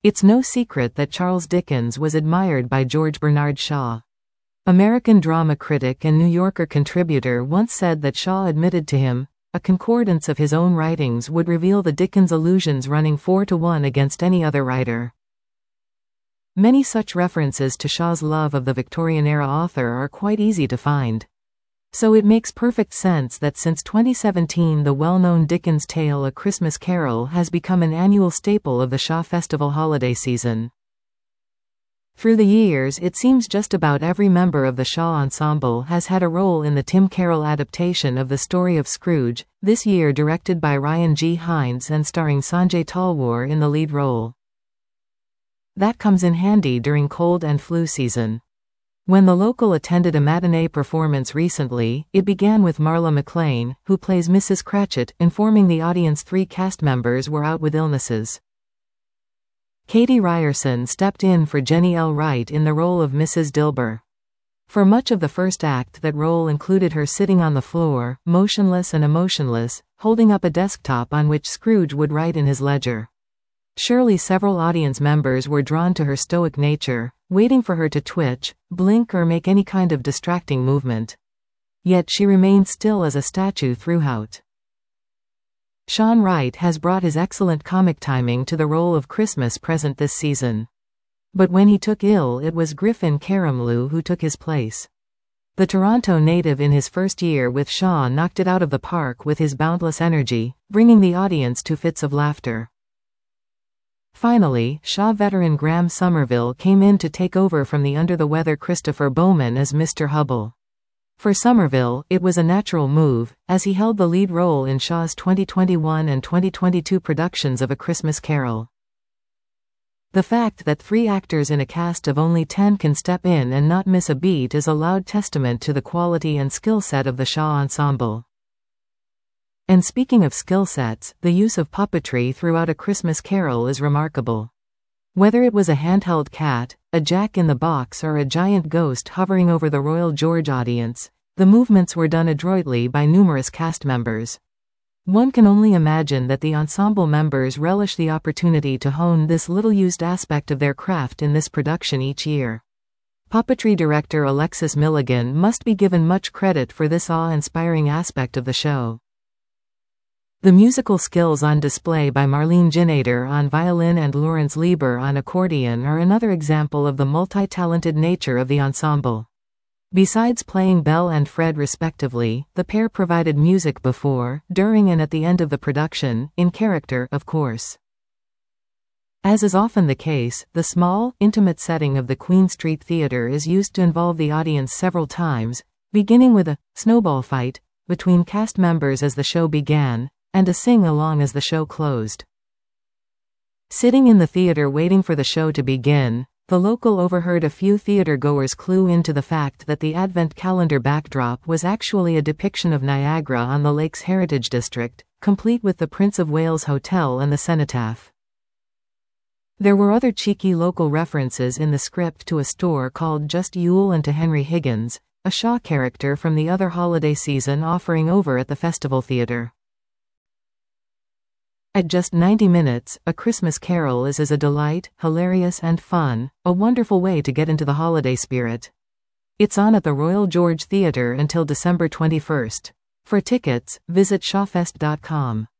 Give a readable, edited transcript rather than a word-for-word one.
It's no secret that Charles Dickens was admired by George Bernard Shaw. American drama critic and New Yorker contributor once said that Shaw admitted to him, a concordance of his own writings would reveal the Dickens allusions running 4-1 against any other writer. Many such references to Shaw's love of the Victorian-era author are quite easy to find. So it makes perfect sense that since 2017 the well-known Dickens tale A Christmas Carol has become an annual staple of the Shaw Festival holiday season. Through the years, it seems just about every member of the Shaw Ensemble has had a role in the Tim Carroll adaptation of The Story of Scrooge, this year directed by Ryan G. Hines and starring Sanjay Talwar in the lead role. That comes in handy during cold and flu season. When the local attended a matinee performance recently, it began with Marla McLean, who plays Mrs. Cratchit, informing the audience 3 cast members were out with illnesses. Katie Ryerson stepped in for Jenny L. Wright in the role of Mrs. Dilber. For much of the first act, that role included her sitting on the floor, motionless and emotionless, holding up a desktop on which Scrooge would write in his ledger. Surely several audience members were drawn to her stoic nature, waiting for her to twitch, blink or make any kind of distracting movement. Yet she remained still as a statue throughout. Sean Wright has brought his excellent comic timing to the role of Christmas Present this season. But when he took ill, it was Griffin Karamlu who took his place. The Toronto native in his first year with Shaw knocked it out of the park with his boundless energy, bringing the audience to fits of laughter. Finally, Shaw veteran Graham Somerville came in to take over from the under-the-weather Christopher Bowman as Mr. Hubble. For Somerville, it was a natural move, as he held the lead role in Shaw's 2021 and 2022 productions of A Christmas Carol. The fact that 3 actors in a cast of only 10 can step in and not miss a beat is a loud testament to the quality and skill set of the Shaw Ensemble. And speaking of skill sets, the use of puppetry throughout A Christmas Carol is remarkable. Whether it was a handheld cat, a jack-in-the-box or a giant ghost hovering over the Royal George audience, the movements were done adroitly by numerous cast members. One can only imagine that the ensemble members relish the opportunity to hone this little-used aspect of their craft in this production each year. Puppetry director Alexis Milligan must be given much credit for this awe-inspiring aspect of the show. The musical skills on display by Marlene Ginader on violin and Lawrence Lieber on accordion are another example of the multi-talented nature of the ensemble. Besides playing Belle and Fred respectively, the pair provided music before, during and at the end of the production, in character, of course. As is often the case, the small, intimate setting of the Queen Street Theatre is used to involve the audience several times, beginning with a snowball fight between cast members as the show began, and a sing-along as the show closed. Sitting in the theater waiting for the show to begin, the local overheard a few theater-goers clue into the fact that the Advent calendar backdrop was actually a depiction of Niagara on the lake's Heritage District, complete with the Prince of Wales Hotel and the cenotaph. There were other cheeky local references in the script to a store called Just Yule and to Henry Higgins, a Shaw character from the other holiday season offering over at the Festival Theatre. At just 90 minutes, A Christmas Carol is a delight, hilarious and fun, a wonderful way to get into the holiday spirit. It's on at the Royal George Theatre until December 21st. For tickets, visit shawfest.com.